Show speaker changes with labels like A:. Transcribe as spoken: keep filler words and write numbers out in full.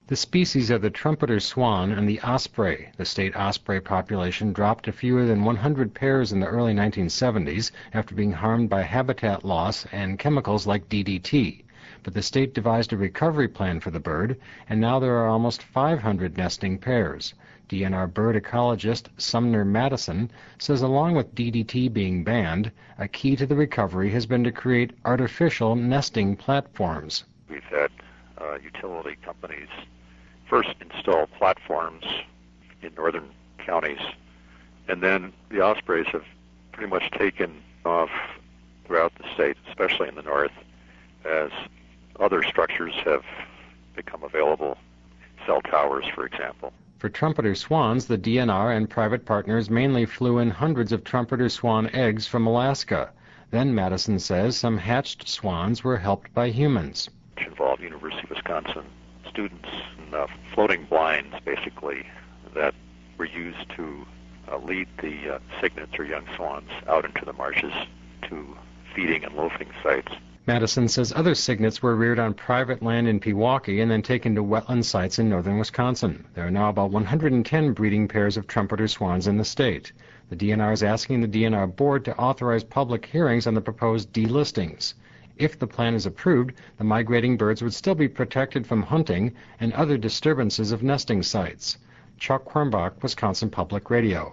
A: The species are the trumpeter swan and the osprey. The state osprey population dropped to fewer than one hundred pairs in the early nineteen seventies after being harmed by habitat loss and chemicals like D D T. But the state devised a recovery plan for the bird, and now there are almost five hundred nesting pairs. D N R bird ecologist Sumner Madison says along with D D T being banned, a key to the recovery has been to create artificial nesting platforms.
B: We've had uh, utility companies first install platforms in northern counties, and then the ospreys have pretty much taken off throughout the state, especially in the north, as other structures have become available, cell towers, for example.
A: For trumpeter swans, the D N R and private partners mainly flew in hundreds of trumpeter swan eggs from Alaska. Then, Madison says, some hatched swans were helped by humans.
B: Which involved University of Wisconsin students and uh, floating blinds, basically, that were used to uh, lead the uh, cygnets or young swans out into the marshes to feeding and loafing sites.
A: Madison says other cygnets were reared on private land in Pewaukee and then taken to wetland sites in northern Wisconsin. There are now about one hundred ten breeding pairs of trumpeter swans in the state. The D N R is asking the D N R board to authorize public hearings on the proposed delistings. If the plan is approved, the migrating birds would still be protected from hunting and other disturbances of nesting sites. Chuck Quirmbach, Wisconsin Public Radio.